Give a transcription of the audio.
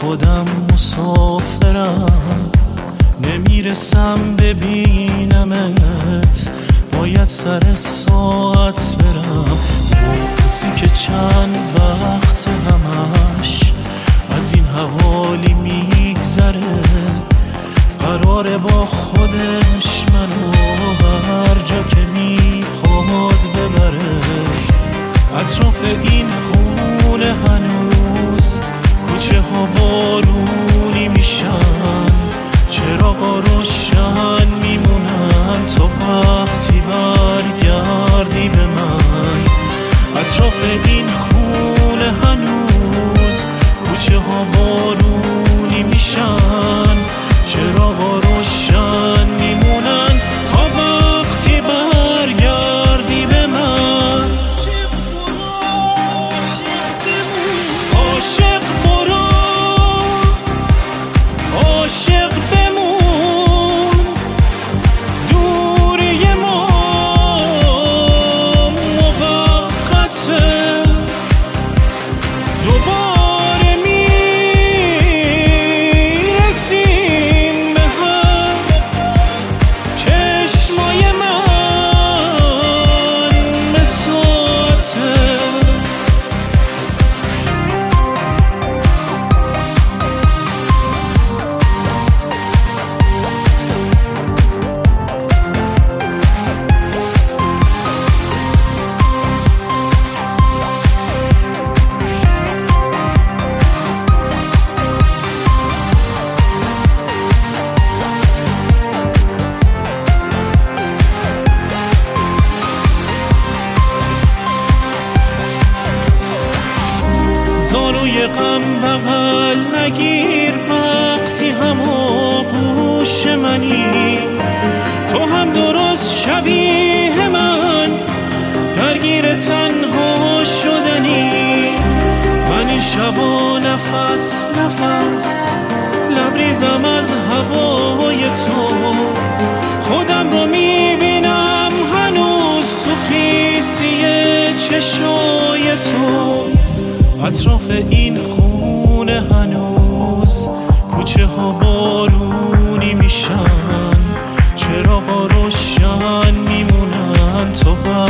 خودم مسافرم، نمیرسم ببینمت، باید سر ساعت برم. بغضی که چند وقت همش از این حوالی میگذره، قراره با خودش منو هر جا که میخواد ببره. اطراف این خونه هنوز کوچه ها بارونی میشن، چراغا روشن میمونن تا وقتی برگردی به من. اطراف این خونه هنوز کوچه ها بارونی میشن، چراغا روشن میمونن تا وقتی برگردی به من. عاشق برو، عاشق بمون، دوری ما موقته، دوباره میرسیم به هم. چشمای من به ساعته، زانوی غم بغل نگیر وقتی هم آغوش منی. تو هم درست شبیه من درگیر تنها شدنی. من این شبا نفس نفس لبریزم از هوای تو، خودم رو میبینم هنوز تو خیسی چشای تو. اطراف این خونه هنوز کوچه ها بارونی میشن، چراغا روشن میمونن تا